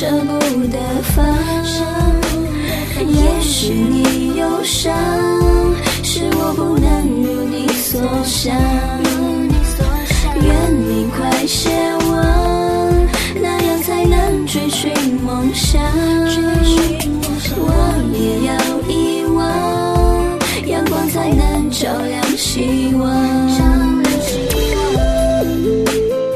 舍不得放。也许你忧伤，是我不能如你所想。愿你快些忘，那样才能追寻梦想。